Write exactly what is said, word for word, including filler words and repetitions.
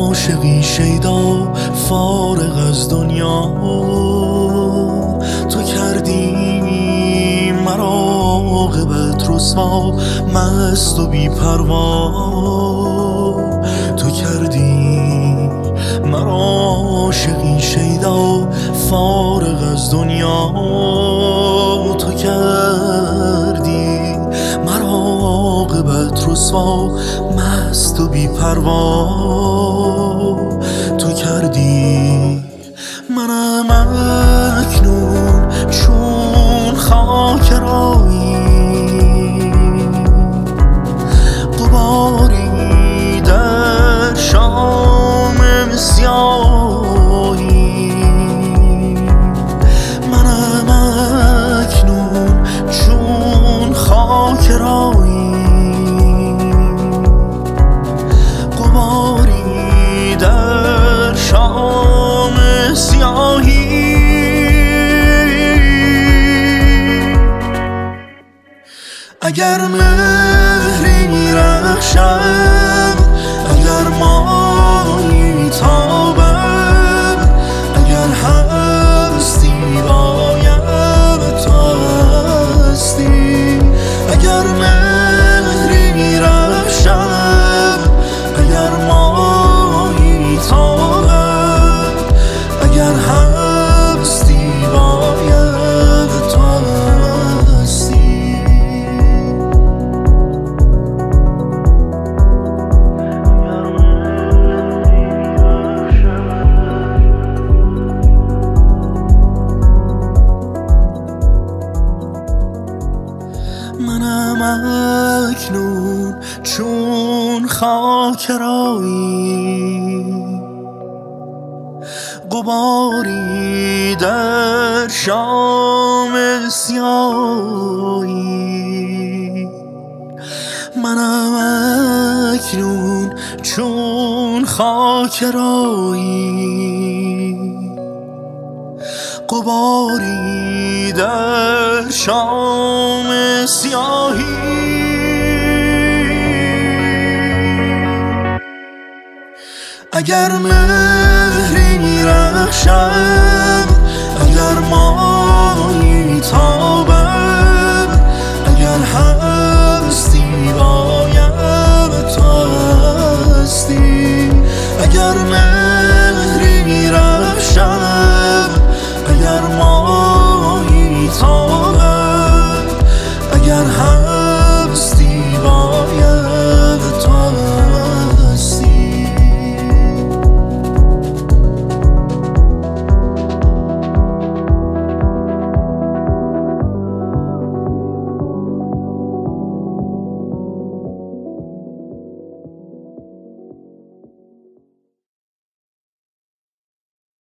عاشقی شیدا فارغ از دنیا، تو کردی مرا عاقبت رسوا، مست و بی پروا. تو کردی مرا عاشقی شیدا فارغ از دنیا، تو کردی مرا عاقبت رسوا، مست و بی پروا. تو کردی منم اکنون چون خاک رایی، غباری در شام سیاهی. منم اکنون چون خاک رایی، غباری در شام سیاهی. اگر مهری رخشم، اگر مایی تابم، اگر هستی بایم تو هستی. اگر مهری رخشم، اگر مایی تابم، اگر هستی بایم تو هستی. منم اکنون چون خاک رایی، غباری در شام سیاهی. منم اکنون چون خاک رایی، غباری در شام سیاهی. اگر مهری رخشم، اگر مایی تا